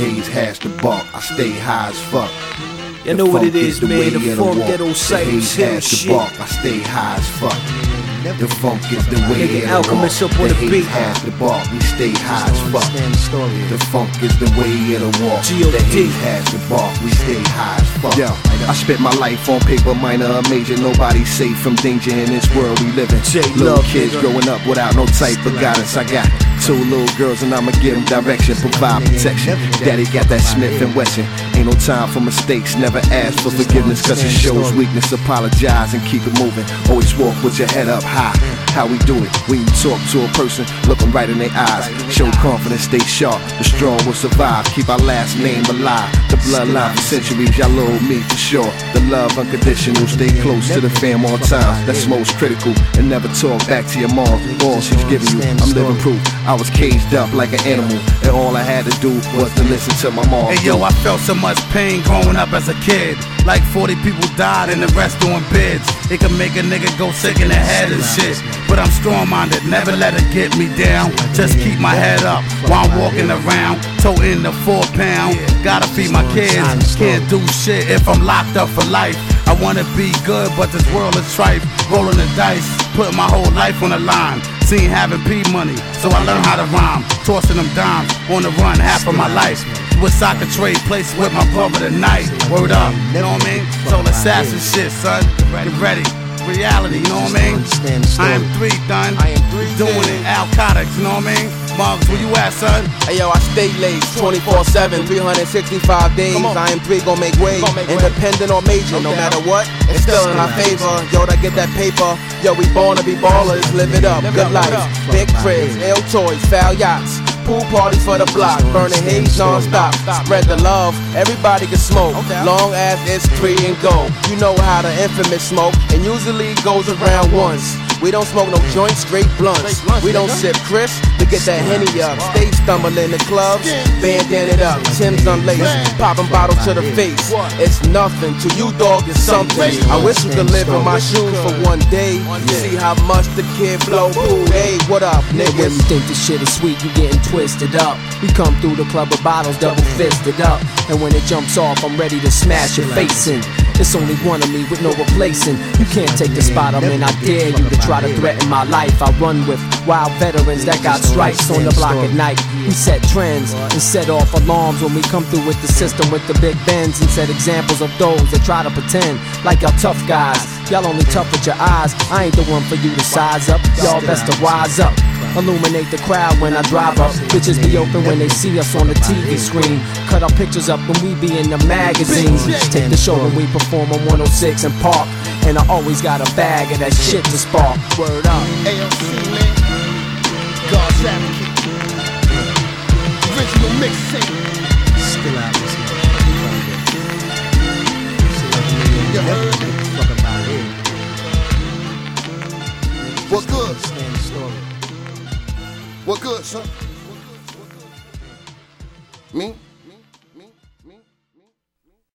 haze has the bark, I stay high as fuck. You know what it is, man, the funk ghetto Cypress Hill shit. I stay high as fuck. The funk is the way Nigga Alchemist up on the beat. Has the bark, we stay high as fuck. The funk is the way of the walk. The haze has the bark, we stay high as fuck. Yo, I spent my life on paper, minor or major. Nobody's safe from danger in this world we live in. Little kids growing up without no type of guidance. I got 2 little girls and I'ma give them direction, provide protection. Daddy got that Smith & Wesson. Ain't no time for mistakes, never ask for forgiveness, cause it shows weakness. Apologize and keep it moving. Always walk with your head up high. How we do it? When you talk to a person, look them right in their eyes. Show confidence, stay sharp, the strong will survive. Keep our last name alive. The bloodline for centuries, y'all owe me for sure. The love unconditional, stay close to the fam all time. That's most critical. And never talk back to your mom. All she's giving you, I'm living proof. I was caged up like an animal, and all I had to do was to listen to my mom. Hey yo, I felt so much pain growing up as a kid. Like 40 people died and the rest doing bids. It can make a nigga go sick in the head and shit. But I'm strong-minded, never let it get me down. Just keep my head up while I'm walking around, toting the 4 pound. Gotta feed my kids, can't do shit if I'm locked up for life. I wanna be good, but this world is tripe. Rolling the dice, putting my whole life on the line. Seen having P money, so I learned how to rhyme. Tossing them dimes on the run half of my life. With soccer trade places with my brother tonight. Word up, you know what I mean? So assassin shit, son. Get ready. Reality, you know what I mean? I am 3 done. Doing it. Alcotics, you know what I mean? Mugs, where you at, son? Hey yo, I stay late, 24/7, 365 days. I am 3 gon' make way. Independent or major, no matter what, it's still in our favor. Yo, I get that paper. Yo, we born to be ballers, live it up, good life. Big cribs, ill toys, foul yachts. Pool parties for the block, burning haze non-stop. Spread the love, everybody can smoke, long as it's pre and go. You know how the infamous smoke, and usually goes around once. We don't smoke no joints, straight blunts. We don't sip crisp to get that Henny up. Stay stumbling the clubs, bandana it up, Tim's unlaced, popping bottles to the face. It's nothing to you, dog, it's something. I wish you could live in my shoes for one day. See how much the kid blow. Ooh, hey, what up, niggas? When you think this shit is sweet, you getting twisted up. We come through the club with bottles double fisted up, and when it jumps off, I'm ready to smash your face in. It's only one of me with no replacing. You can't take the spot I'm in, I dare you to try to threaten my life. I run with wild veterans that got stripes on the block at night. We set trends and set off alarms when we come through with the system with the big bends, and set examples of those that try to pretend like y'all tough guys. Y'all only tough with your eyes. I ain't the one for you to size up. Y'all best to wise up. Illuminate the crowd when I drive up. Bitches be open when they see us on the TV screen. Cut our pictures up when we be in the magazines. Take the show when we perform on 106 and Park. And I always got a bag of that shit to spark. Word up. ALC, man. God's advocate. Original mixtape. Still out this You heard me? What good? What good, son? Me?